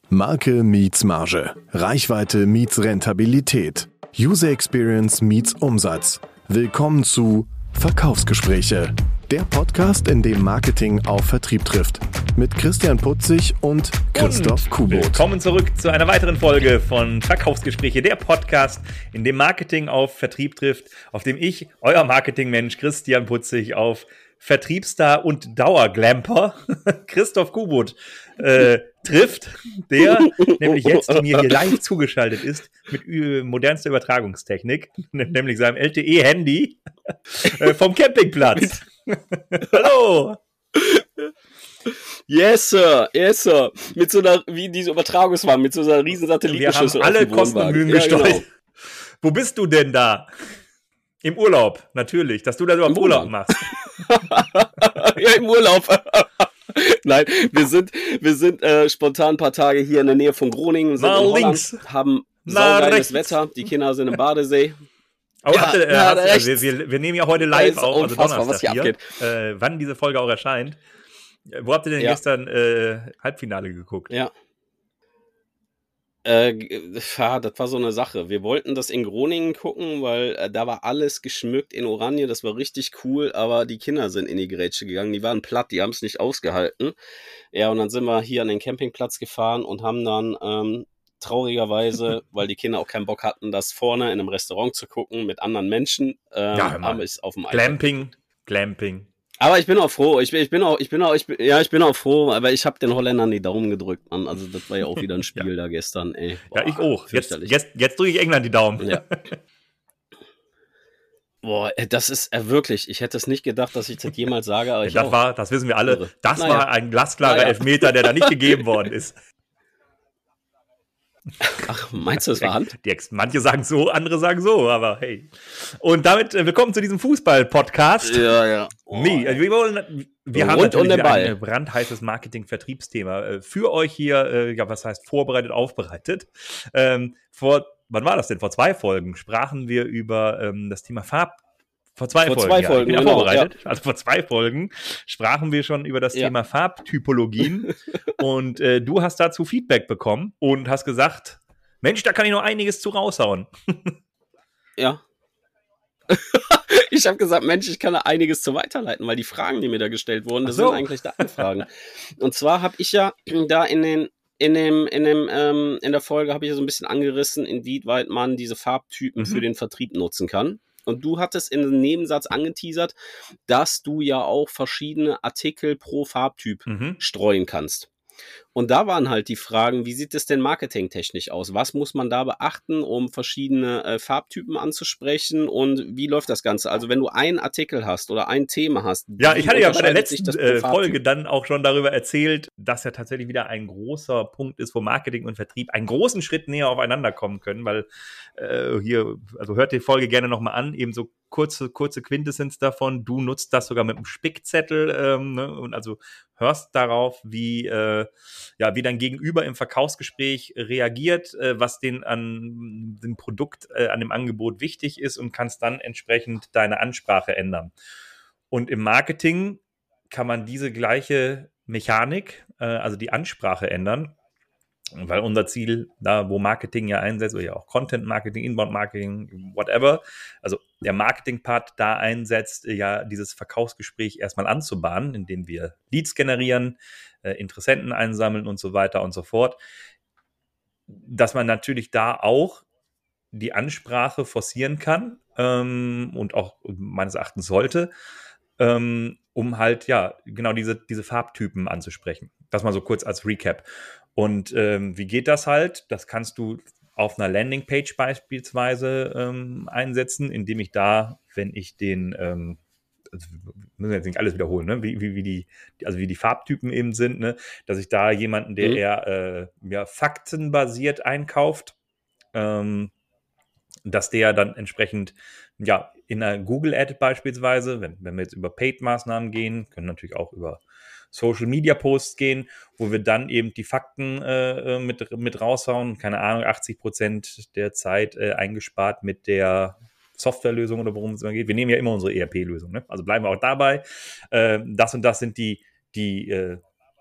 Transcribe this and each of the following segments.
Marke meets Marge. Reichweite meets Rentabilität. User Experience meets Umsatz. Willkommen zu Verkaufsgespräche. Der Podcast, in dem Marketing auf Vertrieb trifft. Mit Christian Putzig und Christoph Kubot. Willkommen zurück zu einer weiteren Folge von Verkaufsgespräche. Der Podcast, in dem Marketing auf Vertrieb trifft. Auf dem ich, euer Marketingmensch Christian Putzig, auf Vertriebsstar und Dauerglamper Christoph Kubot trifft, der nämlich jetzt mir hier live zugeschaltet ist mit modernster Übertragungstechnik, nämlich seinem LTE-Handy vom Campingplatz. Hallo! Yes, Sir, yes, Sir. Mit so einer, wie diese Übertragungswand, mit so einer riesen Satellitenschüssel. Wir haben alle Kosten und Mühen gesteuert. Genau. Wo bist du denn da? Im Urlaub, natürlich, dass du das überhaupt Urlaub machst. Ja, im Urlaub. Nein, wir sind spontan ein paar Tage hier in der Nähe von Groningen, sind in Holland, haben saugeiles Wetter, die Kinder sind im Badesee. Oh, ja, wir nehmen ja heute live auf, also Donnerstag was hier abgeht. Wann diese Folge auch erscheint. Wo habt ihr denn gestern Halbfinale geguckt? Ja. Das war so eine Sache. Wir wollten das in Groningen gucken, weil da war alles geschmückt in Oranje. Das war richtig cool, aber die Kinder sind in die Grätsche gegangen. Die waren platt, die haben es nicht ausgehalten. Ja, und dann sind wir hier an den Campingplatz gefahren und haben dann traurigerweise, weil die Kinder auch keinen Bock hatten, das vorne in einem Restaurant zu gucken mit anderen Menschen, haben es auf dem Glamping. Aber ich bin auch froh. Ich bin auch froh, aber ich habe den Holländern die Daumen gedrückt, Mann. Also das war ja auch wieder ein Spiel da gestern, ey. Boah, ja, ich auch. Jetzt drücke ich England die Daumen. Ja. Boah, das ist wirklich, ich hätte es nicht gedacht, dass ich das jemals sage. Aber das wissen wir alle, das war ein glasklarer Elfmeter, der da nicht gegeben worden ist. Ach, meinst du, es war Hand? Manche sagen so, andere sagen so, aber hey. Und damit willkommen zu diesem Fußball-Podcast. Ja. Oh, wir haben natürlich ein brandheißes Marketing-Vertriebsthema für euch hier, was heißt vorbereitet, aufbereitet. Wann war das denn? Vor 2 Folgen sprachen wir über das Thema Vor zwei Folgen, genau, vorbereitet. Ja. Also vor 2 Folgen sprachen wir schon über das Thema Farbtypologien und du hast dazu Feedback bekommen und hast gesagt, Mensch, da kann ich noch einiges zu raushauen. Ja. Ich habe gesagt, Mensch, ich kann da einiges zu weiterleiten, weil die Fragen, die mir da gestellt wurden, das sind eigentlich deine Fragen. Und zwar habe ich ja da in der Folge habe ich ja so ein bisschen angerissen, inwieweit man diese Farbtypen für den Vertrieb nutzen kann. Und du hattest in einem Nebensatz angeteasert, dass du ja auch verschiedene Artikel pro Farbtyp streuen kannst. Und da waren halt die Fragen, wie sieht es denn marketingtechnisch aus? Was muss man da beachten, um verschiedene Farbtypen anzusprechen? Und wie läuft das Ganze? Also wenn du einen Artikel hast oder ein Thema hast. Ja, ich hatte ja bei der letzten Folge dann auch schon darüber erzählt, dass ja tatsächlich wieder ein großer Punkt ist, wo Marketing und Vertrieb einen großen Schritt näher aufeinander kommen können, weil hört die Folge gerne nochmal an, eben so kurze Quintessenz davon. Du nutzt das sogar mit einem Spickzettel und also hörst darauf, wie dein Gegenüber im Verkaufsgespräch reagiert, was an dem Produkt, an dem Angebot wichtig ist und kannst dann entsprechend deine Ansprache ändern. Und im Marketing kann man diese gleiche Mechanik, also die Ansprache ändern, weil unser Ziel, da wo Marketing ja einsetzt, oder ja auch Content-Marketing, Inbound-Marketing, whatever, also der Marketing-Part da einsetzt, ja dieses Verkaufsgespräch erstmal anzubahnen, indem wir Leads generieren, Interessenten einsammeln und so weiter und so fort, dass man natürlich da auch die Ansprache forcieren kann und auch meines Erachtens sollte, um halt genau diese Farbtypen anzusprechen. Das mal so kurz als Recap. Und wie geht das halt? Das kannst du auf einer Landingpage beispielsweise einsetzen, indem ich da, wenn ich den, müssen wir jetzt nicht alles wiederholen, ne? wie die Farbtypen eben sind, ne? Dass ich da jemanden, der eher faktenbasiert einkauft, dass der dann entsprechend in einer Google-Ad beispielsweise, wenn wir jetzt über Paid-Maßnahmen gehen, können natürlich auch über Social-Media-Posts gehen, wo wir dann eben die Fakten mit raushauen. Keine Ahnung, 80% der Zeit eingespart mit der Softwarelösung oder worum es immer geht. Wir nehmen ja immer unsere ERP-Lösung, ne? Also bleiben wir auch dabei. Das und das sind die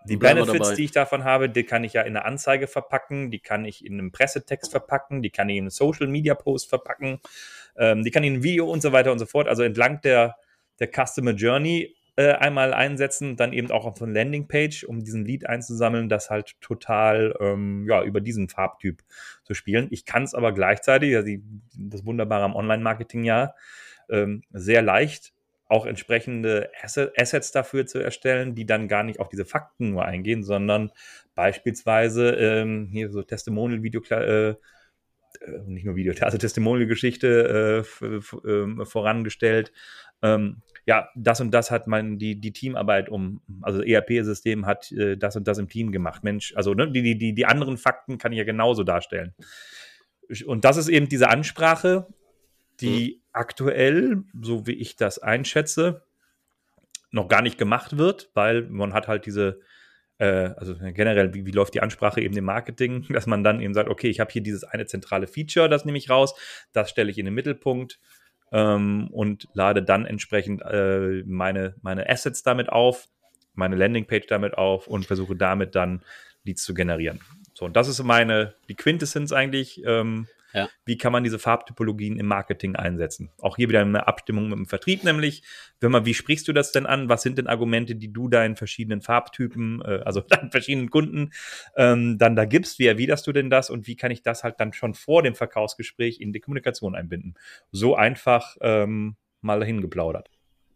Die Benefits, die ich davon habe, die kann ich ja in eine Anzeige verpacken, die kann ich in einen Pressetext verpacken, die kann ich in einen Social-Media-Post verpacken, die kann ich in ein Video und so weiter und so fort. Also entlang der Customer Journey einmal einsetzen, dann eben auch auf so eine Landingpage, um diesen Lead einzusammeln, das halt total über diesen Farbtyp zu spielen. Ich kann es aber gleichzeitig, das Wunderbare am Online-Marketing sehr leicht auch entsprechende Assets dafür zu erstellen, die dann gar nicht auf diese Fakten nur eingehen, sondern beispielsweise hier so Testimonial-Video, nicht nur Video, also Testimonial-Geschichte vorangestellt. Das und das hat die Teamarbeit also ERP-System hat das und das im Team gemacht. Mensch, also die anderen Fakten kann ich ja genauso darstellen. Und das ist eben diese Ansprache, die aktuell, so wie ich das einschätze, noch gar nicht gemacht wird, weil man hat halt diese, also generell, wie läuft die Ansprache eben im Marketing, dass man dann eben sagt, okay, ich habe hier dieses eine zentrale Feature, das nehme ich raus, das stelle ich in den Mittelpunkt und lade dann entsprechend meine Assets damit auf, meine Landingpage damit auf und versuche damit dann Leads zu generieren. So, und das ist die Quintessenz eigentlich. Wie kann man diese Farbtypologien im Marketing einsetzen? Auch hier wieder eine Abstimmung mit dem Vertrieb, nämlich, wie sprichst du das denn an? Was sind denn Argumente, die du deinen verschiedenen Farbtypen, also deinen verschiedenen Kunden dann da gibst? Wie erwiderst du denn das? Und wie kann ich das halt dann schon vor dem Verkaufsgespräch in die Kommunikation einbinden? So einfach mal dahin geplaudert.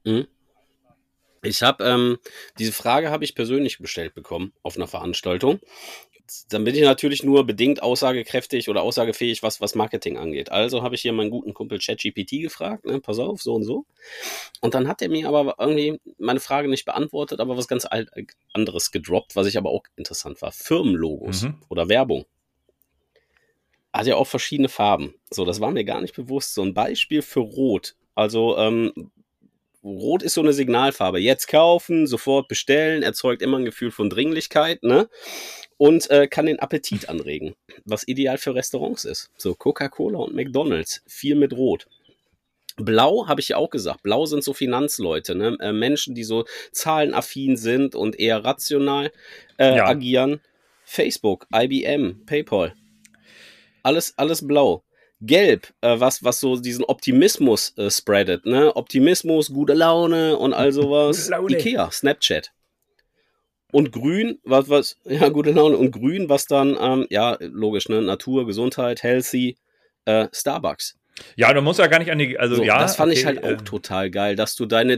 Ich habe diese Frage habe ich persönlich gestellt bekommen auf einer Veranstaltung. Dann bin ich natürlich nur bedingt aussagekräftig oder aussagefähig, was Marketing angeht. Also habe ich hier meinen guten Kumpel ChatGPT gefragt, ne, pass auf, so und so. Und dann hat er mir aber irgendwie meine Frage nicht beantwortet, aber was ganz anderes gedroppt, was ich aber auch interessant war. Firmenlogos oder Werbung. Hat ja auch verschiedene Farben. So, das war mir gar nicht bewusst. So ein Beispiel für Rot. Also, Rot ist so eine Signalfarbe. Jetzt kaufen, sofort bestellen, erzeugt immer ein Gefühl von Dringlichkeit, ne? Und kann den Appetit anregen, was ideal für Restaurants ist. So Coca-Cola und McDonald's, viel mit Rot. Blau, habe ich ja auch gesagt, Blau sind so Finanzleute, ne? Menschen, die so zahlenaffin sind und eher rational agieren. Facebook, IBM, PayPal, alles blau. Gelb, was so diesen Optimismus spreadet, ne? Optimismus, gute Laune und all sowas. Ikea, Snapchat. Und grün, gute Laune. Und grün, was dann, logisch, ne? Natur, Gesundheit, healthy, Starbucks. Ja, du musst ja gar nicht an die, das fand ich halt auch total geil, dass du deine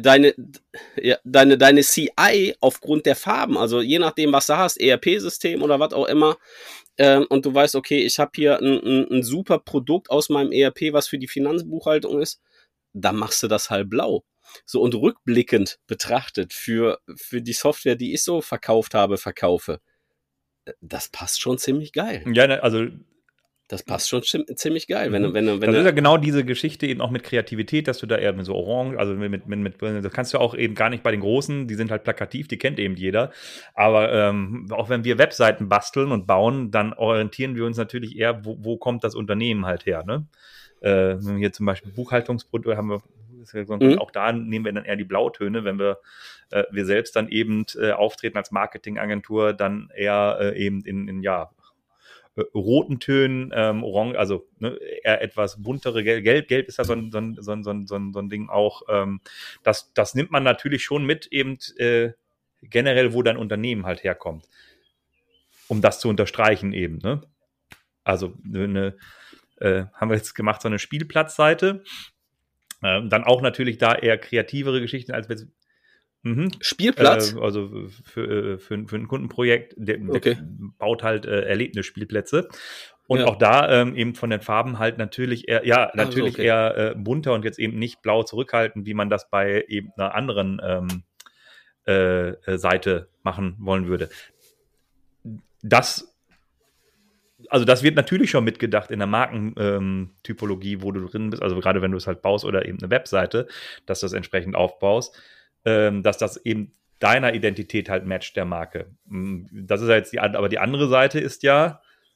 CI aufgrund der Farben, also je nachdem, was du hast, ERP-System oder was auch immer, und du weißt, okay, ich habe hier ein super Produkt aus meinem ERP, was für die Finanzbuchhaltung ist, dann machst du das halt blau. So, und rückblickend betrachtet für die Software, die ich so verkaufe, das passt schon ziemlich geil. Ja, also das passt schon ziemlich geil. Wenn das ist ja genau diese Geschichte eben auch mit Kreativität, dass du da eher mit so orange, also das kannst du auch eben gar nicht bei den Großen, die sind halt plakativ, die kennt eben jeder. Aber auch wenn wir Webseiten basteln und bauen, dann orientieren wir uns natürlich eher, wo kommt das Unternehmen halt her, ne? Wenn wir hier zum Beispiel Buchhaltungsprodukte haben auch da nehmen wir dann eher die Blautöne, wenn wir selbst dann eben auftreten als Marketingagentur, dann eher eben in roten Tönen, orange, also eher etwas buntere, gelb ist ja so ein Ding auch. Das nimmt man natürlich schon mit, eben generell, wo dein Unternehmen halt herkommt, um das zu unterstreichen eben, ne? Also haben wir jetzt gemacht, so eine Spielplatzseite, dann auch natürlich da eher kreativere Geschichten als wir. Spielplatz? Also für ein Kundenprojekt, der baut halt Erlebnisspielplätze. Und auch da eben von den Farben halt natürlich eher, eher bunter und jetzt eben nicht blau zurückhaltend, wie man das bei eben einer anderen Seite machen wollen würde. Das wird natürlich schon mitgedacht in der Markentypologie, wo du drin bist, also gerade wenn du es halt baust oder eben eine Webseite, dass du das entsprechend aufbaust, dass das eben deiner Identität halt matcht, der Marke. Das ist ja jetzt aber die andere Seite ist ja,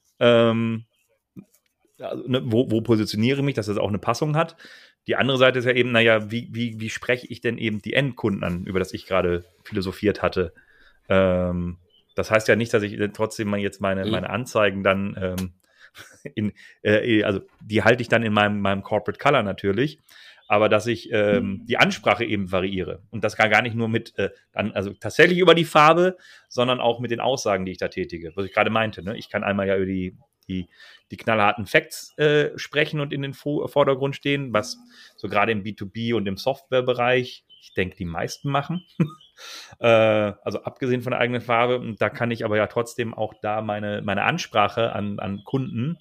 wo positioniere ich mich, dass das auch eine Passung hat. Die andere Seite ist ja eben, wie spreche ich denn eben die Endkunden an, über das ich gerade philosophiert hatte. Das heißt ja nicht, dass ich trotzdem mal jetzt meine Anzeigen dann also die halte ich dann in meinem Corporate Color natürlich, aber dass ich die Ansprache eben variiere und das gar nicht nur mit also tatsächlich über die Farbe, sondern auch mit den Aussagen, die ich da tätige, was ich gerade meinte. Ne? Ich kann einmal ja über die knallharten Facts sprechen und in den Vordergrund stehen, was so gerade im B2B und im Softwarebereich, ich denke, die meisten machen. Also abgesehen von der eigenen Farbe, und da kann ich aber ja trotzdem auch da meine Ansprache an Kunden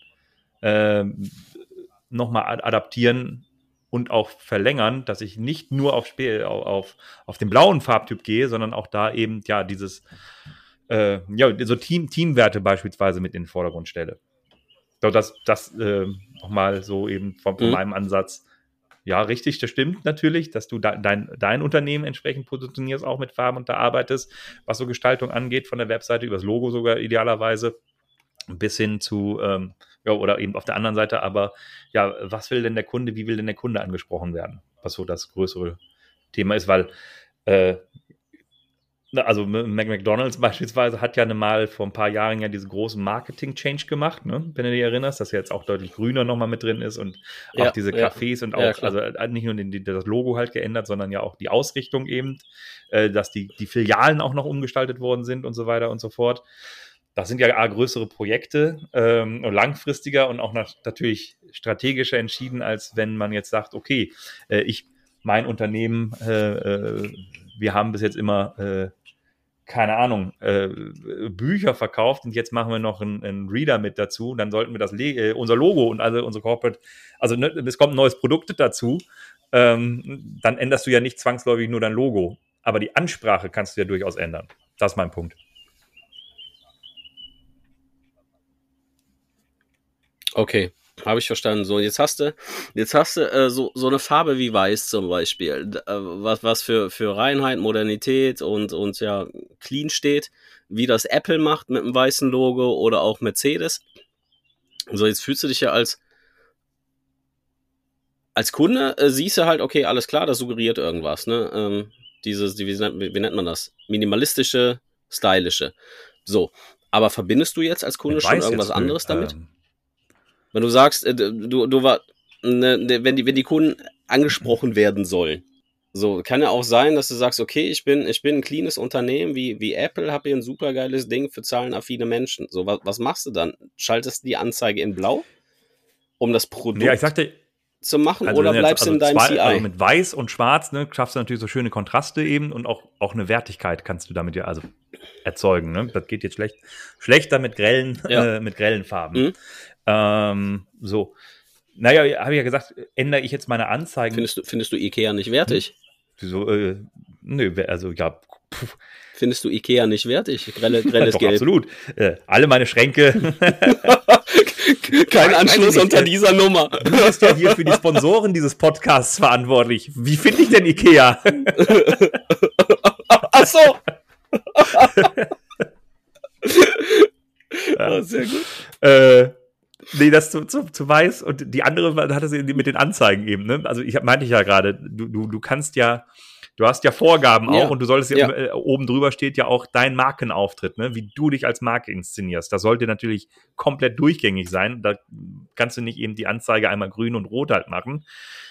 nochmal adaptieren und auch verlängern, dass ich nicht nur auf den blauen Farbtyp gehe, sondern auch da eben ja dieses so Teamwerte beispielsweise mit in den Vordergrund stelle. So, das nochmal so eben von meinem Ansatz. Ja, richtig, das stimmt natürlich, dass du dein Unternehmen entsprechend positionierst, auch mit Farben und da arbeitest, was so Gestaltung angeht, von der Webseite übers Logo sogar idealerweise, bis hin zu, oder eben auf der anderen Seite, aber ja, was will denn der Kunde, wie will denn der Kunde angesprochen werden, was so das größere Thema ist, weil also McDonald's beispielsweise hat ja mal vor ein paar Jahren ja diesen großen Marketing-Change gemacht, ne? Wenn du dich erinnerst, dass jetzt auch deutlich grüner nochmal mit drin ist und auch diese Cafés und auch, also nicht nur das Logo halt geändert, sondern ja auch die Ausrichtung eben, dass die Filialen auch noch umgestaltet worden sind und so weiter und so fort. Das sind ja größere Projekte, langfristiger und auch natürlich strategischer entschieden, als wenn man jetzt sagt, okay, mein Unternehmen, wir haben bis jetzt immer keine Ahnung, Bücher verkauft und jetzt machen wir noch einen Reader mit dazu, dann sollten wir unser Logo und alle unsere Corporate, also es kommt ein neues Produkt dazu, dann änderst du ja nicht zwangsläufig nur dein Logo, aber die Ansprache kannst du ja durchaus ändern. Das ist mein Punkt. Okay, habe ich verstanden. So, jetzt hast du so eine Farbe wie Weiß zum Beispiel, was für Reinheit, Modernität und ja clean steht, wie das Apple macht mit einem weißen Logo oder auch Mercedes. So, jetzt fühlst du dich ja als Kunde, siehst du halt, okay, alles klar, das suggeriert irgendwas, ne? Wie nennt man das? Minimalistische, stylische. So, aber verbindest du jetzt als Kunde schon irgendwas anderes damit? Wenn du sagst, wenn die Kunden angesprochen werden sollen, so kann ja auch sein, dass du sagst, okay, ich bin ein cleanes Unternehmen wie Apple, habe hier ein super geiles Ding für zahlenaffine Menschen. So, was machst du dann? Schaltest du die Anzeige in Blau, um das Produkt zu machen, oder bleibst du in deinem CI? Also mit Weiß und Schwarz, ne, schaffst du natürlich so schöne Kontraste eben und auch eine Wertigkeit kannst du damit ja also erzeugen. Ne? Das geht jetzt schlechter mit grellen Farben. So. Naja, habe ich ja gesagt, ändere ich jetzt meine Anzeigen. Findest du Ikea nicht wertig? Wieso? Nö, also ja. Findest du Ikea nicht wertig? Grelles Doch, Gelb. Absolut. Alle meine Schränke. Kein Anschluss unter dieser Nummer. Du bist ja hier für die Sponsoren dieses Podcasts verantwortlich. Wie finde ich denn Ikea? Ach so. Ja. Sehr gut. Nee, das zu Weiß und die andere hatte sie mit den Anzeigen eben, ne? Also meinte ich ja gerade, du kannst ja, du hast ja Vorgaben auch und du solltest ja oben drüber steht ja auch dein Markenauftritt, ne? Wie du dich als Marke inszenierst. Das sollte natürlich komplett durchgängig sein. Da kannst du nicht eben die Anzeige einmal grün und rot halt machen.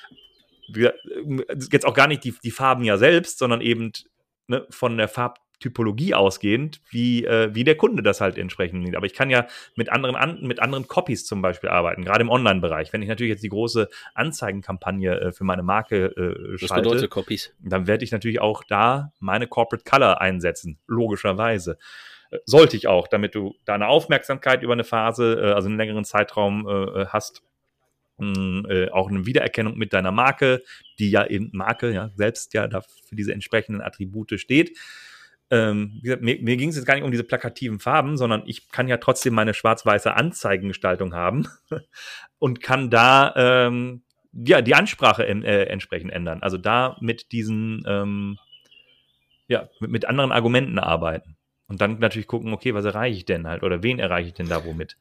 Jetzt auch gar nicht die Farben ja selbst, sondern eben ne, von der Farbtypologie ausgehend, wie der Kunde das halt entsprechend nimmt. Aber ich kann ja mit anderen Copies zum Beispiel arbeiten, gerade im Online-Bereich. Wenn ich natürlich jetzt die große Anzeigenkampagne für meine Marke schalte, was bedeutet Copies? Dann werde ich natürlich auch da meine Corporate Color einsetzen, logischerweise. Sollte ich auch, damit du da eine Aufmerksamkeit über eine Phase, also einen längeren Zeitraum hast. Auch eine Wiedererkennung mit deiner Marke, die ja eben Marke ja selbst ja da für diese entsprechenden Attribute steht. Wie gesagt, mir ging es jetzt gar nicht um diese plakativen Farben, sondern ich kann ja trotzdem meine schwarz-weiße Anzeigengestaltung haben und kann da die Ansprache entsprechend ändern. Also da mit diesen mit anderen Argumenten arbeiten. Und dann natürlich gucken, okay, was erreiche ich denn halt oder wen erreiche ich denn da womit?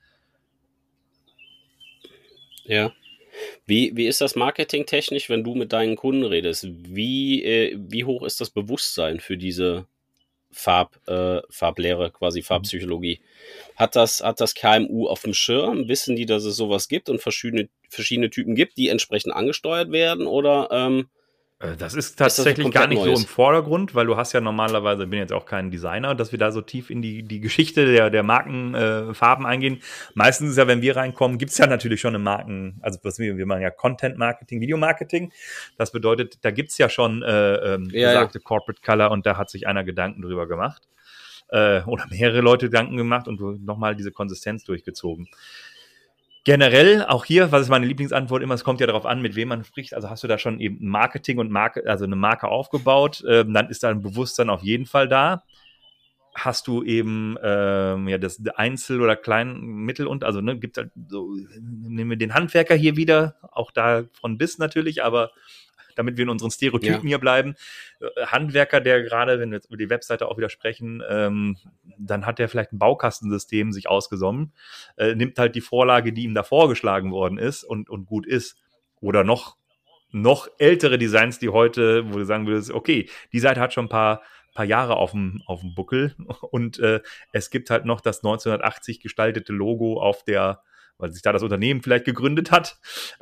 Ja. Wie ist das marketingtechnisch, wenn du mit deinen Kunden redest? Wie hoch ist das Bewusstsein für diese Farblehre, quasi Farbpsychologie. Hat das KMU auf dem Schirm? Wissen die, dass es sowas gibt und verschiedene Typen gibt, die entsprechend angesteuert werden? Oder das ist tatsächlich gar nicht Neues? So im Vordergrund, weil du hast ja normalerweise, bin jetzt auch kein Designer, dass wir da so tief in die Geschichte der Markenfarben eingehen. Meistens ist ja, wenn wir reinkommen, gibt's ja natürlich schon eine Marken, also wir machen ja Content-Marketing, Videomarketing. Das bedeutet, da gibt's ja schon besagte Corporate Color und da hat sich einer Gedanken drüber gemacht. Oder mehrere Leute Gedanken gemacht und nochmal diese Konsistenz durchgezogen. Generell, auch hier, was ist meine Lieblingsantwort immer, es kommt ja darauf an, mit wem man spricht. Also hast du da schon eben Marketing und also eine Marke aufgebaut, dann ist da ein Bewusstsein auf jeden Fall da. Hast du eben das Einzel- oder Mittel und also gibt halt so, nehmen wir den Handwerker hier wieder, auch da von bis natürlich, aber damit wir in unseren Stereotypen hier bleiben. Handwerker, der gerade, wenn wir jetzt über die Webseite auch wieder sprechen, dann hat der vielleicht ein Baukastensystem sich ausgesonnen, nimmt halt die Vorlage, die ihm da vorgeschlagen worden ist und gut ist. Oder noch ältere Designs, die heute, wo du sagen würdest, okay, die Seite hat schon ein paar Jahre auf dem Buckel und es gibt halt noch das 1980 gestaltete Logo auf der, weil sich da das Unternehmen vielleicht gegründet hat,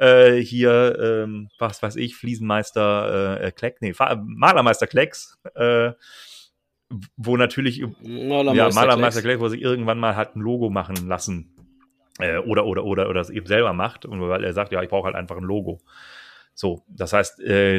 was weiß ich, Fliesenmeister Malermeister Klecks, wo natürlich Malermeister Klecks, wo sich irgendwann mal hat ein Logo machen lassen oder das eben selber macht, und weil er sagt, ja, ich brauche halt einfach ein Logo. So, das heißt,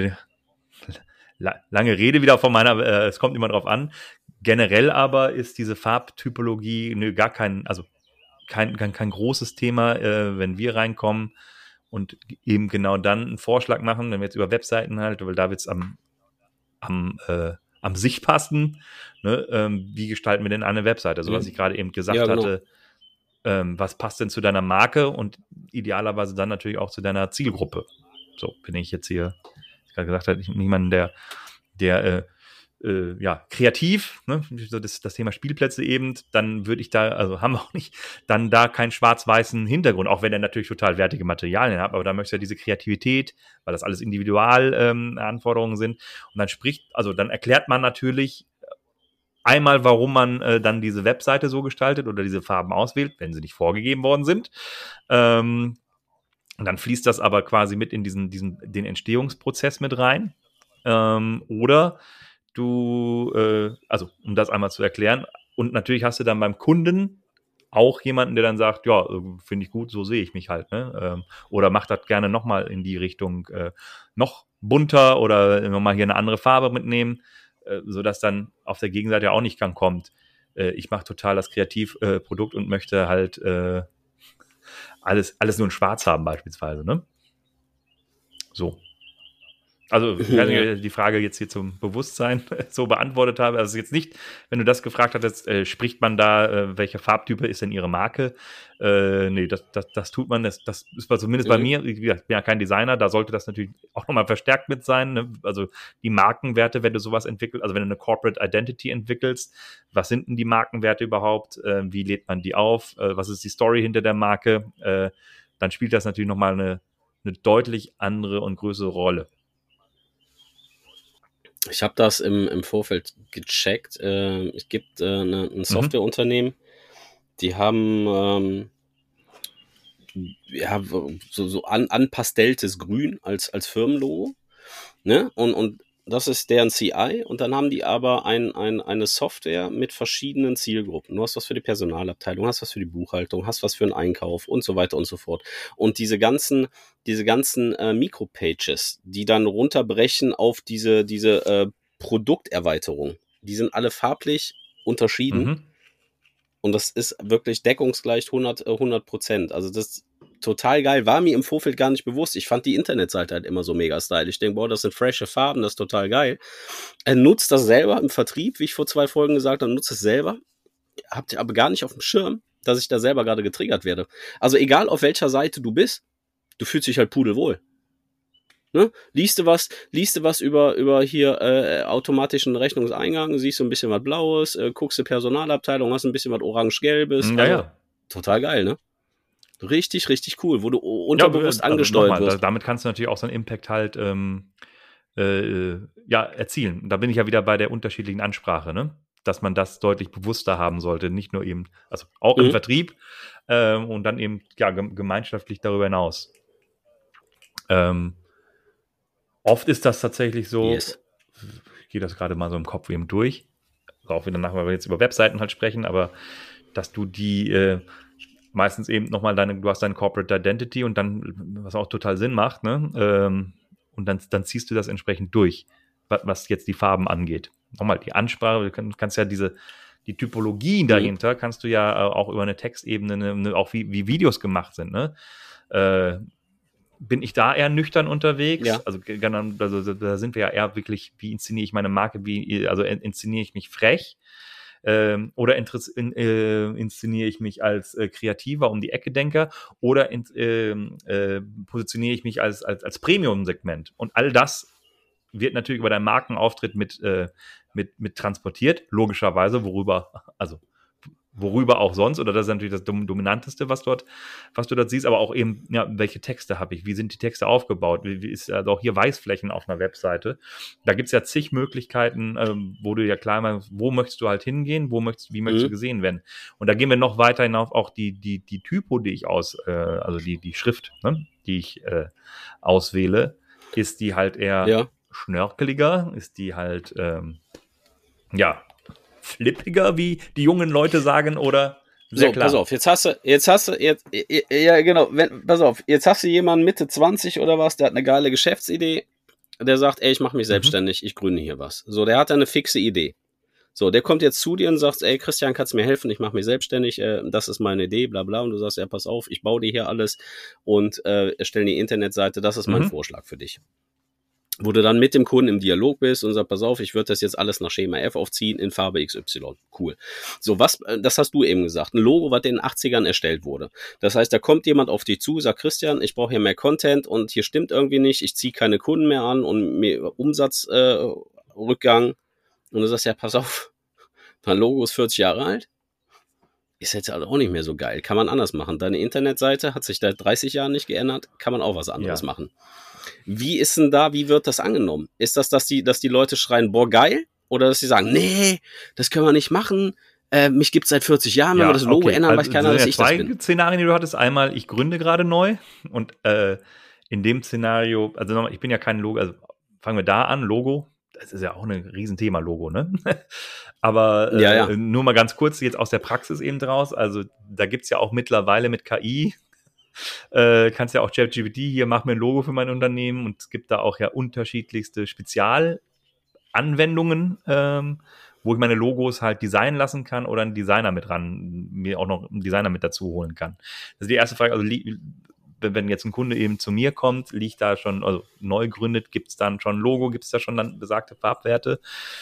lange Rede wieder von meiner, es kommt immer drauf an. Generell aber ist diese Farbtypologie gar kein großes Thema, wenn wir reinkommen und eben genau dann einen Vorschlag machen, wenn wir jetzt über Webseiten halt, weil da wird es am Sicht passen, ne? Wie gestalten wir denn eine Webseite? Also was ich gerade eben gesagt hatte, was passt denn zu deiner Marke und idealerweise dann natürlich auch zu deiner Zielgruppe. So, bin ich jetzt hier, ich gerade gesagt habe, niemand, der kreativ, ne, so das Thema Spielplätze eben, dann würde ich da, also haben wir auch nicht, dann da keinen schwarz-weißen Hintergrund, auch wenn er natürlich total wertige Materialien hat, aber da möchte er diese Kreativität, weil das alles individual Anforderungen sind, und dann erklärt man natürlich einmal, warum man dann diese Webseite so gestaltet oder diese Farben auswählt, wenn sie nicht vorgegeben worden sind. Und dann fließt das aber quasi mit in den Entstehungsprozess mit rein. Oder du, also um das einmal zu erklären, und natürlich hast du dann beim Kunden auch jemanden, der dann sagt, ja, finde ich gut, so sehe ich mich halt, ne? Oder mach das gerne nochmal in die Richtung noch bunter oder nochmal hier eine andere Farbe mitnehmen, sodass dann auf der Gegenseite auch nicht kommt. Ich mache total das Kreativprodukt und möchte halt alles nur in schwarz haben beispielsweise, ne? So. Also, ich weiß nicht, die Frage jetzt hier zum Bewusstsein so beantwortet habe. Also jetzt nicht, wenn du das gefragt hattest, spricht man da, welche Farbtype ist denn ihre Marke? Nee, das tut man, das ist zumindest bei mir, ich bin ja kein Designer, da sollte das natürlich auch nochmal verstärkt mit sein, ne? Also die Markenwerte, wenn du sowas entwickelst, also wenn du eine Corporate Identity entwickelst, was sind denn die Markenwerte überhaupt? Wie lädt man die auf? Was ist die Story hinter der Marke? Dann spielt das natürlich nochmal eine deutlich andere und größere Rolle. Ich habe das im Vorfeld gecheckt. Es gibt ein Softwareunternehmen, die haben so anpastelltes Grün als Firmenlogo, ne? Und das ist deren CI, und dann haben die aber eine Software mit verschiedenen Zielgruppen. Du hast was für die Personalabteilung, hast was für die Buchhaltung, hast was für den Einkauf und so weiter und so fort. Und diese ganzen Mikropages, die dann runterbrechen auf diese Produkterweiterung, die sind alle farblich unterschieden. Und das ist wirklich deckungsgleich 100%. Also das ist total geil. War mir im Vorfeld gar nicht bewusst. Ich fand die Internetseite halt immer so mega stylisch. Ich denke, boah, das sind frische Farben, das ist total geil. Er nutzt das selber im Vertrieb, wie ich vor 2 Folgen gesagt habe, nutzt es selber. Habt ihr aber gar nicht auf dem Schirm, dass ich da selber gerade getriggert werde. Also egal auf welcher Seite du bist, du fühlst dich halt pudelwohl. Ne? Liest du was über hier automatischen Rechnungseingang, siehst du ein bisschen was Blaues, guckst du Personalabteilung, hast ein bisschen was Orange-Gelbes. Also, total geil, ne? Richtig, richtig cool, wo du unterbewusst angesteuert wirst. Damit kannst du natürlich auch so einen Impact halt erzielen. Da bin ich ja wieder bei der unterschiedlichen Ansprache, ne? dass man das deutlich bewusster haben sollte. Nicht nur eben, also auch im Vertrieb und dann eben gemeinschaftlich darüber hinaus. Oft ist das tatsächlich so, ich gehe das gerade mal so im Kopf eben durch, also auch wieder nachher, weil wir jetzt über Webseiten halt sprechen, aber dass du die meistens eben nochmal du hast deine Corporate Identity und dann, was auch total Sinn macht, ne? Und dann ziehst du das entsprechend durch, was jetzt die Farben angeht. Nochmal die Ansprache, du kannst ja die Typologien dahinter kannst du ja auch über eine Textebene, auch wie Videos gemacht sind, ne? Bin ich da eher nüchtern unterwegs? Ja. Also da sind wir ja eher wirklich, wie inszeniere ich meine Marke, also inszeniere ich mich frech? Oder inszeniere ich mich als kreativer um die Ecke Denker oder positioniere ich mich als Premium-Segment? Und all das wird natürlich über deinen Markenauftritt mit transportiert, logischerweise, worüber auch sonst, oder das ist natürlich das Dominanteste, was du dort siehst, aber auch eben, ja, welche Texte habe ich, wie sind die Texte aufgebaut, wie ist also auch hier Weißflächen auf einer Webseite, da gibt es ja zig Möglichkeiten, wo du ja klar machst, wo möchtest du halt hingehen, wie möchtest du gesehen werden, und da gehen wir noch weiter hinauf, auch die Typo, die ich also die Schrift, ne, die ich auswähle, ist die halt eher schnörkeliger, ist die halt, flippiger, wie die jungen Leute sagen, oder sehr klar. Pass auf, jetzt hast du, pass auf, jetzt hast du jemanden Mitte 20 oder was, der hat eine geile Geschäftsidee, der sagt, ey, ich mache mich selbstständig, ich gründe hier was. So, der hat eine fixe Idee. So, der kommt jetzt zu dir und sagt, ey, Christian, kannst du mir helfen, ich mache mich selbstständig, das ist meine Idee, bla bla, und du sagst, ja, pass auf, ich baue dir hier alles und erstelle die Internetseite, das ist mein Vorschlag für dich. Wo du dann mit dem Kunden im Dialog bist und sagst, pass auf, ich würde das jetzt alles nach Schema F aufziehen in Farbe XY. Cool. So, das hast du eben gesagt. Ein Logo, was in den 80ern erstellt wurde. Das heißt, da kommt jemand auf dich zu, sagt, Christian, ich brauche hier mehr Content und hier stimmt irgendwie nicht, ich ziehe keine Kunden mehr an und mir Umsatzrückgang. Und du sagst, ja, pass auf, dein Logo ist 40 Jahre alt. Ist jetzt also auch nicht mehr so geil. Kann man anders machen. Deine Internetseite hat sich seit 30 Jahren nicht geändert, kann man auch was anderes machen. Wie ist denn wie wird das angenommen? Ist das, dass die Leute schreien, boah, geil? Oder dass sie sagen, nee, das können wir nicht machen, mich gibt's seit 40 Jahren, wenn wir das Logo ändern, weiß keiner, dass ich das bin. Zwei Szenarien, die du hattest. Einmal, ich gründe gerade neu und in dem Szenario, also nochmal, ich bin ja kein Logo, also fangen wir da an, Logo, das ist ja auch ein Riesenthema, Logo, ne? Aber nur mal ganz kurz jetzt aus der Praxis eben draus, also da gibt's ja auch mittlerweile mit KI, kannst ja auch ChatGPT, hier mach mir ein Logo für mein Unternehmen, und es gibt da auch ja unterschiedlichste Spezialanwendungen, wo ich meine Logos halt designen lassen kann oder einen Designer mir auch noch einen Designer mit dazu holen kann. Das ist die erste Frage, also wenn jetzt ein Kunde eben zu mir kommt, liegt da schon, also neu gründet, gibt es dann schon ein Logo, gibt es da schon dann besagte Farbwerte,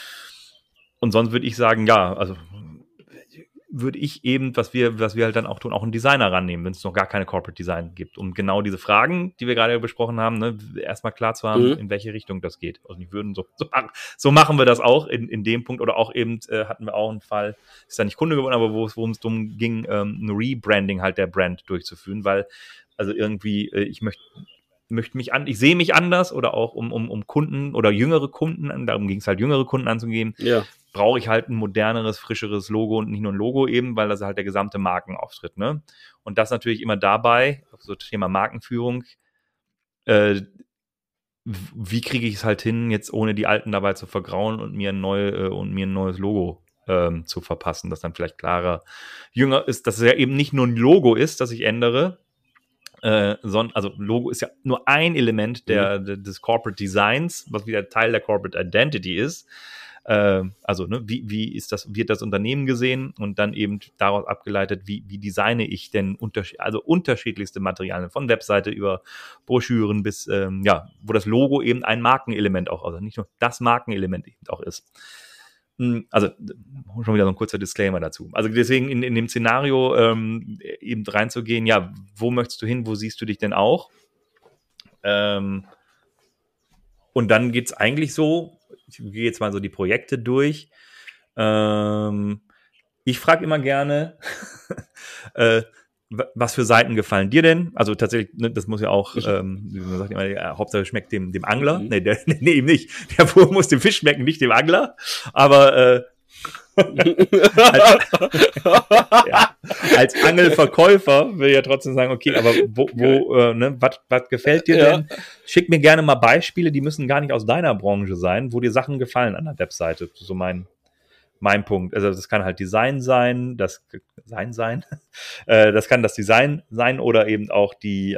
und sonst würde ich sagen, ja, also würde ich eben, was wir halt dann auch tun, auch einen Designer rannehmen, wenn es noch gar keine Corporate Design gibt, um genau diese Fragen, die wir gerade besprochen haben, ne, erstmal klar zu haben, in welche Richtung das geht. Also wir würden so machen wir das auch in dem Punkt, oder auch eben hatten wir auch einen Fall, ist da nicht Kunde geworden, aber worum es darum ging, ein Rebranding halt der Brand durchzuführen, weil also irgendwie ich ich sehe mich anders, oder auch um Kunden oder jüngere Kunden, darum ging es halt, jüngere Kunden anzugeben, brauche ich halt ein moderneres, frischeres Logo und nicht nur ein Logo eben, weil das halt der gesamte Markenauftritt, ne? Und das natürlich immer dabei, so Thema Markenführung, wie kriege ich es halt hin, jetzt ohne die Alten dabei zu vergrauen und mir ein neues Logo zu verpassen, das dann vielleicht klarer, jünger ist, dass es ja eben nicht nur ein Logo ist, das ich ändere, sondern, also Logo ist ja nur ein Element des Corporate Designs, was wieder Teil der Corporate Identity ist. Also, ne, wird das Unternehmen gesehen, und dann eben daraus abgeleitet, wie designe ich denn unterschiedlichste Materialien, von Webseite über Broschüren bis, wo das Logo eben ein Markenelement auch, also nicht nur das Markenelement eben auch ist. Also schon wieder so ein kurzer Disclaimer dazu. Also deswegen in dem Szenario eben reinzugehen, ja, wo möchtest du hin, wo siehst du dich denn auch? Und dann geht's eigentlich so, ich gehe jetzt mal so die Projekte durch. Ich frage immer gerne, was für Seiten gefallen dir denn? Also tatsächlich, ne, das muss ja auch, man sagt immer, Hauptsache schmeckt dem Angler. Nee, eben nicht. Der Wurm muss dem Fisch schmecken, nicht dem Angler. Aber Als Angelverkäufer will ich ja trotzdem sagen, okay, aber was gefällt dir denn? Schick mir gerne mal Beispiele, die müssen gar nicht aus deiner Branche sein, wo dir Sachen gefallen an der Webseite. So mein Punkt. Also das kann halt Design sein, das kann das Design sein oder eben auch die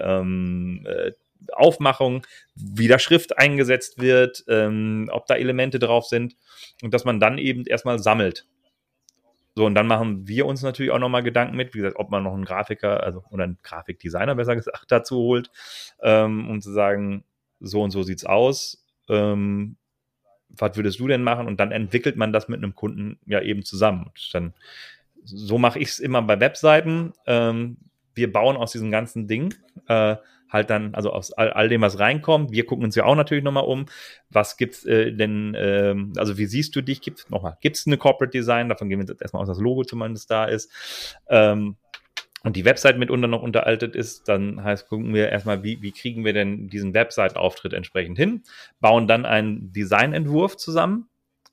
Aufmachung, wie da Schrift eingesetzt wird, ob da Elemente drauf sind und dass man dann eben erstmal sammelt. So, und dann machen wir uns natürlich auch nochmal Gedanken mit, wie gesagt, ob man noch einen Grafiker, also oder einen Grafikdesigner, besser gesagt, dazu holt, um zu sagen, so und so sieht's aus, was würdest du denn machen? Und dann entwickelt man das mit einem Kunden ja eben zusammen. Und dann, so mache ich es immer bei Webseiten. Wir bauen aus diesem ganzen Ding halt dann, also aus all dem, was reinkommt. Wir gucken uns ja auch natürlich nochmal um, was gibt's denn, also wie siehst du dich? Gibt's eine Corporate Design? Davon gehen wir jetzt erstmal aus, dass das Logo zumindest da ist. Und die Website mitunter noch unteraltet ist, dann gucken wir erstmal, wie kriegen wir denn diesen Website-Auftritt entsprechend hin, bauen dann einen Designentwurf zusammen,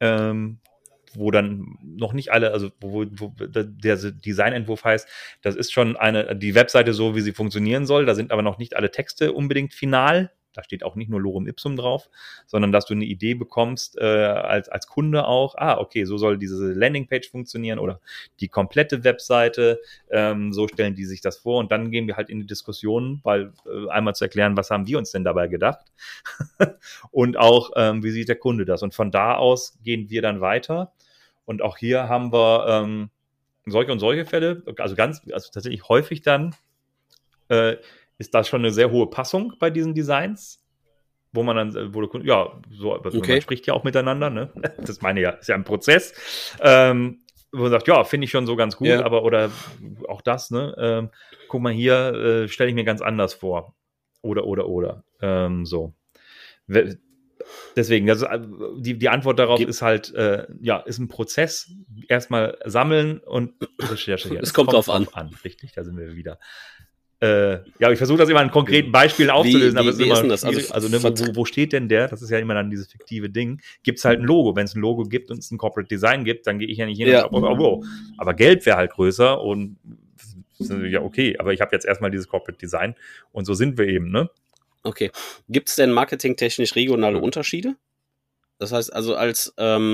wo dann noch nicht alle, also wo der Designentwurf heißt, das ist schon die Webseite so, wie sie funktionieren soll, da sind aber noch nicht alle Texte unbedingt final, da steht auch nicht nur Lorem Ipsum drauf, sondern dass du eine Idee bekommst, als Kunde auch, okay, so soll diese Landingpage funktionieren oder die komplette Webseite, so stellen die sich das vor und dann gehen wir halt in die Diskussion, weil einmal zu erklären, was haben wir uns denn dabei gedacht und auch, wie sieht der Kunde das und von da aus gehen wir dann weiter und auch hier haben wir solche und solche Fälle, also tatsächlich häufig dann ist das schon eine sehr hohe Passung bei diesen Designs, wo man dann, wo der Kunde, man spricht ja auch miteinander, ne? Das ist ja ein Prozess, wo man sagt, ja, finde ich schon so ganz gut, aber oder auch das, ne? Guck mal hier, stelle ich mir ganz anders vor. Oder. So. Deswegen, also die Antwort darauf ist halt, ist ein Prozess. Erstmal sammeln und Recherche. Es kommt drauf an. Richtig, da sind wir wieder. Ich versuche das immer an konkreten Beispielen aufzulösen, aber es ist immer das? Wo steht denn der? Das ist ja immer dann dieses fiktive Ding. Gibt es halt ein Logo. Wenn es ein Logo gibt und es ein Corporate Design gibt, dann gehe ich ja nicht hin und sage, wow. Aber Geld wäre halt größer und das ist natürlich ja okay. Aber ich habe jetzt erstmal dieses Corporate Design und so sind wir eben, ne? Okay. Gibt es denn marketingtechnisch regionale Unterschiede? Das heißt also als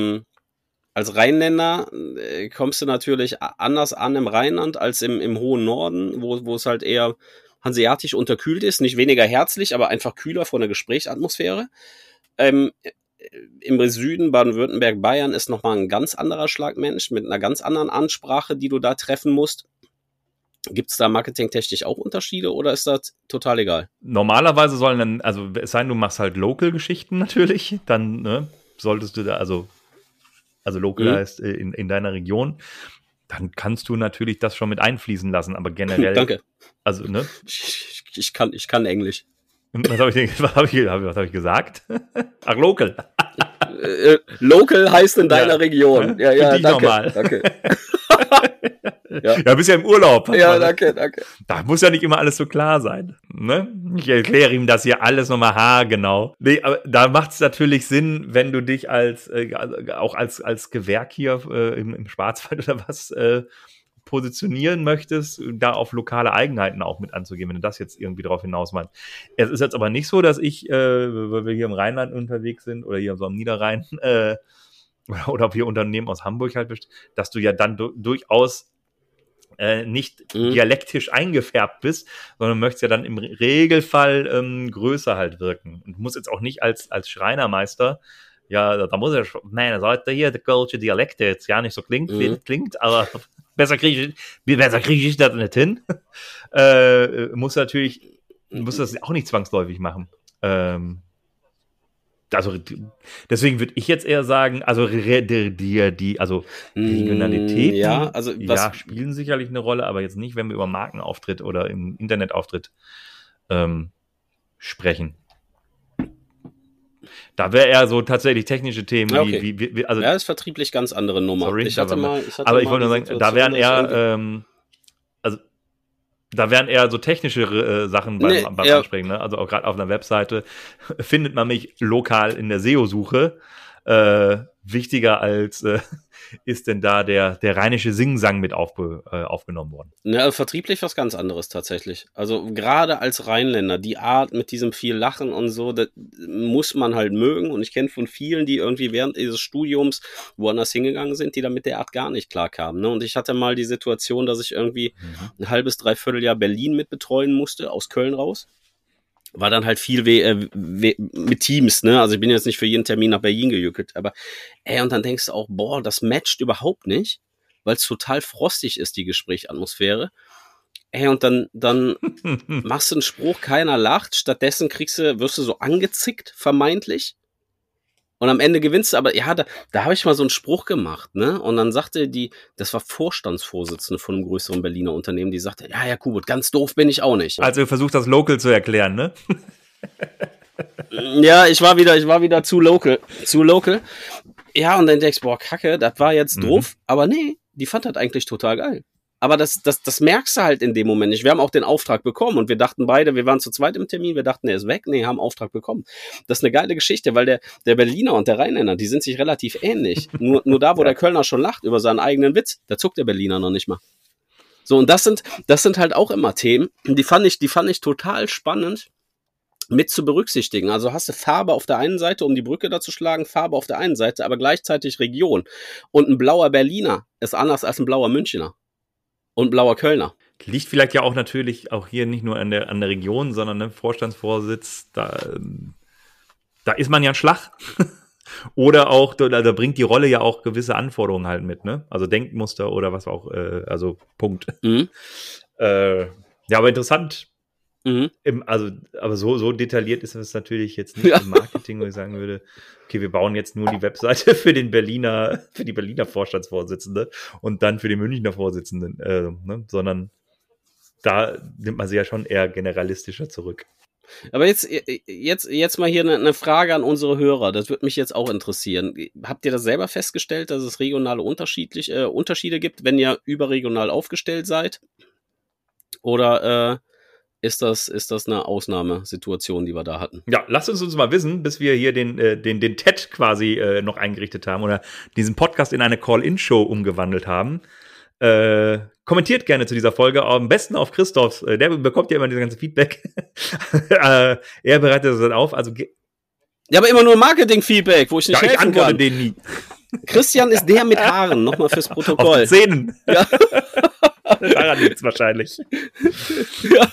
Rheinländer kommst du natürlich anders an im Rheinland als im hohen Norden, wo es halt eher hanseatisch unterkühlt ist, nicht weniger herzlich, aber einfach kühler von der Gesprächsatmosphäre. Im Süden, Baden-Württemberg, Bayern ist nochmal ein ganz anderer Schlag Mensch mit einer ganz anderen Ansprache, die du da treffen musst. Gibt es da marketingtechnisch auch Unterschiede oder ist das total egal? Normalerweise sollen dann, also es sei denn, du machst halt Local-Geschichten natürlich, dann solltest du da, also Local heißt in deiner Region, dann kannst du natürlich das schon mit einfließen lassen, aber generell. Danke. Also, ne? Ich kann Englisch. Was habe ich gesagt? Ach, Local. Local heißt in deiner Region. Ja, danke. Ja, bist ja im Urlaub. Ja, danke. Da muss ja nicht immer alles so klar sein. Ne? Ich erkläre ihm das hier alles nochmal haargenau. Nee, aber da macht es natürlich Sinn, wenn du dich als Gewerk hier im Schwarzwald oder was positionieren möchtest, da auf lokale Eigenheiten auch mit anzugehen, wenn du das jetzt irgendwie drauf hinaus meinst. Es ist jetzt aber nicht so, dass ich, weil wir hier im Rheinland unterwegs sind oder hier so am Niederrhein oder wir Unternehmen aus Hamburg halt, dass du ja dann durchaus nicht dialektisch eingefärbt bist, sondern möchtest ja dann im Regelfall größer halt wirken. Und du musst jetzt auch nicht als Schreinermeister, ja, da muss ja meine Seite hier, der kölsche Dialekt, der jetzt ja nicht so klingt, wie es klingt, aber besser kriege ich das nicht hin. Musst das auch nicht zwangsläufig machen. Also deswegen würde ich jetzt eher sagen, also Regionalitäten spielen sicherlich eine Rolle, aber jetzt nicht, wenn wir über Markenauftritt oder im Internetauftritt sprechen. Da wäre eher so tatsächlich technische Themen, ist vertrieblich ganz andere Nummer. Sorry, ich wollte nur sagen, da wären eher so technische Sachen beim Ansprechen. Ne? Also auch gerade auf einer Webseite findet man mich lokal in der SEO-Suche. wichtiger als ist denn da der rheinische Singsang mit aufgenommen worden? Ja, vertrieblich was ganz anderes tatsächlich. Also gerade als Rheinländer, die Art mit diesem viel Lachen und so, das muss man halt mögen. Und ich kenne von vielen, die irgendwie während dieses Studiums woanders hingegangen sind, die da mit der Art gar nicht klarkamen. Ne? Und ich hatte mal die Situation, dass ich irgendwie ein halbes, dreiviertel Jahr Berlin mit betreuen musste, aus Köln raus. War dann halt viel mit Teams, ne? Also ich bin jetzt nicht für jeden Termin nach Berlin gejückelt, aber und dann denkst du auch, boah, das matcht überhaupt nicht, weil es total frostig ist, die Gesprächsatmosphäre. Und dann machst du einen Spruch, keiner lacht, stattdessen wirst du so angezickt, vermeintlich. Und am Ende gewinnst du, aber ja, da habe ich mal so einen Spruch gemacht, ne? Und dann sagte das war Vorstandsvorsitzende von einem größeren Berliner Unternehmen, die sagte, ja, Kubert, ganz doof bin ich auch nicht. Also du versuchst das Local zu erklären, ne? Ja, ich war wieder zu local. Ja, und dann denkst du, boah, Kacke, das war jetzt doof, aber nee, die fand das eigentlich total geil. Aber das merkst du halt in dem Moment nicht. Wir haben auch den Auftrag bekommen und wir dachten beide, wir waren zu zweit im Termin, wir dachten, er ist weg. Nee, haben Auftrag bekommen. Das ist eine geile Geschichte, weil der Berliner und der Rheinländer, die sind sich relativ ähnlich. Nur da, wo der Kölner schon lacht über seinen eigenen Witz, da zuckt der Berliner noch nicht mal. So, und das sind halt auch immer Themen, die fand ich total spannend mit zu berücksichtigen. Also hast du Farbe auf der einen Seite, um die Brücke da zu schlagen, Farbe auf der einen Seite, aber gleichzeitig Region. Und ein blauer Berliner ist anders als ein blauer Münchner. Und blauer Kölner. Liegt vielleicht ja auch natürlich auch hier nicht nur an der Region, sondern ne, Vorstandsvorsitz, da ist man ja ein Schlag. Oder auch, da bringt die Rolle ja auch gewisse Anforderungen halt mit, ne? Also Denkmuster oder was auch, also Punkt. Ja, aber interessant. Aber so detailliert ist es natürlich jetzt nicht im Marketing, wo ich sagen würde, okay, wir bauen jetzt nur die Webseite für die Berliner Vorstandsvorsitzende und dann für die Münchner Vorsitzenden, ne? Sondern da nimmt man sie ja schon eher generalistischer zurück. Aber jetzt mal hier eine Frage an unsere Hörer, das würde mich jetzt auch interessieren. Habt ihr das selber festgestellt, dass es regionale Unterschiede gibt, wenn ihr überregional aufgestellt seid? Oder ist das eine Ausnahmesituation, die wir da hatten? Ja, lasst uns mal wissen, bis wir hier den TED quasi noch eingerichtet haben oder diesen Podcast in eine Call-In-Show umgewandelt haben. Kommentiert gerne zu dieser Folge, am besten auf Christophs, der bekommt ja immer dieses ganze Feedback. Er bereitet das dann auf. Also ja, aber immer nur Marketing-Feedback, wo ich nicht helfen kann. Ich antworte den nie. Christian ist der mit Haaren, nochmal fürs Protokoll. Auf Zähnen. Ja. Daran liegt es wahrscheinlich. Ja.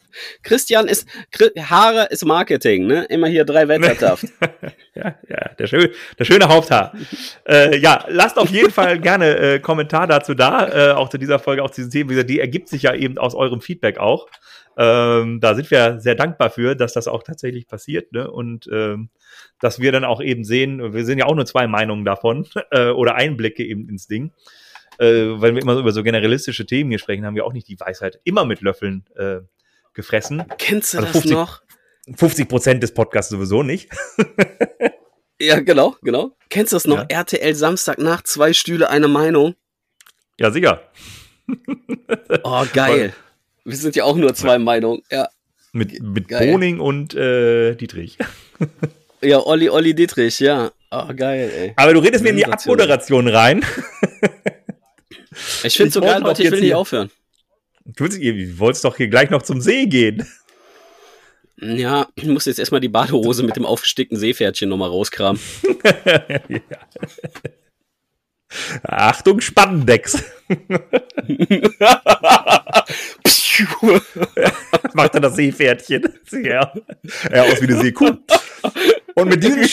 Haare ist Marketing, ne? Immer hier 3 Wettertaft. Ja, der schöne Haupthaar. Ja, lasst auf jeden Fall gerne Kommentar dazu da, auch zu dieser Folge, auch zu diesen Themen. Wie gesagt, die ergibt sich ja eben aus eurem Feedback auch. Da sind wir sehr dankbar für, dass das auch tatsächlich passiert, ne? Und dass wir dann auch eben sehen, wir sehen ja auch nur 2 Meinungen davon oder Einblicke eben ins Ding. Weil wir immer über so generalistische Themen hier sprechen, haben wir auch nicht die Weisheit immer mit Löffeln gefressen. Kennst du das noch? 50% des Podcasts sowieso nicht. Ja, genau. Kennst du das noch? Ja. RTL Samstagnacht, 2 Stühle, eine Meinung. Ja, sicher. Oh, geil. Wir sind ja auch nur 2 Meinungen. Ja. Mit Boning und Dietrich. Ja, Olli Dietrich, ja. Oh, geil, ey. Aber du redest mir in die Abmoderation rein. Ich finde es so geil, Leute, ich will nicht aufhören. Du wolltest doch hier gleich noch zum See gehen. Ja, ich muss jetzt erstmal die Badehose mit dem aufgestickten Seepferdchen nochmal rauskramen. Ja. Achtung, Spannendecks. Macht er das Seepferdchen. Ja, aus wie eine Seekuh. Und mit diesem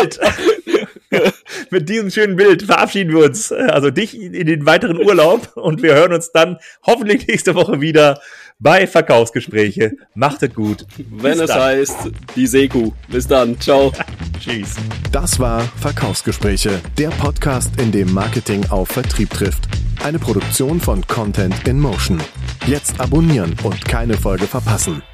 schönen Bild verabschieden wir uns, also dich in den weiteren Urlaub, und wir hören uns dann hoffentlich nächste Woche wieder bei Verkaufsgespräche. Macht es gut. Wenn es heißt, die Seekuh. Bis dann. Ciao. Tschüss. Das war Verkaufsgespräche, der Podcast, in dem Marketing auf Vertrieb trifft. Eine Produktion von Content in Motion. Jetzt abonnieren und keine Folge verpassen.